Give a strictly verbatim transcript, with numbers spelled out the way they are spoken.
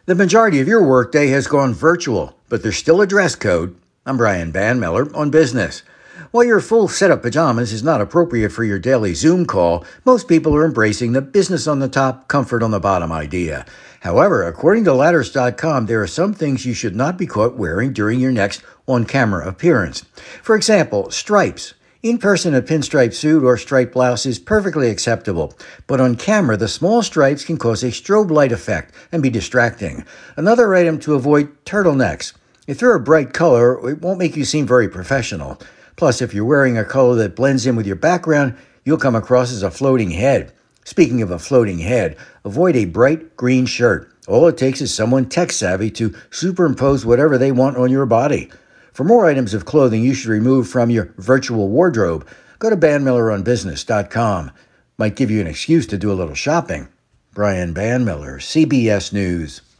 The majority of your workday has gone virtual, but there's still a dress code. I'm Brian Banmiller on Business. While your full set of pajamas is not appropriate for your daily Zoom call, most people are embracing the business on the top, comfort on the bottom idea. However, according to Ladders dot com, there are some things you should not be caught wearing during your next on-camera appearance. For example, stripes. In person, a pinstripe suit or striped blouse is perfectly acceptable, but on camera, the small stripes can cause a strobe light effect and be distracting. Another item to avoid: turtlenecks. If they're a bright color, it won't make you seem very professional. Plus, if you're wearing a color that blends in with your background, you'll come across as a floating head. Speaking of a floating head, avoid a bright green shirt. All it takes is someone tech-savvy to superimpose whatever they want on your body. For more items of clothing you should remove from your virtual wardrobe, go to Banmiller on Business dot com. Might give you an excuse to do a little shopping. Brian Banmiller, C B S News.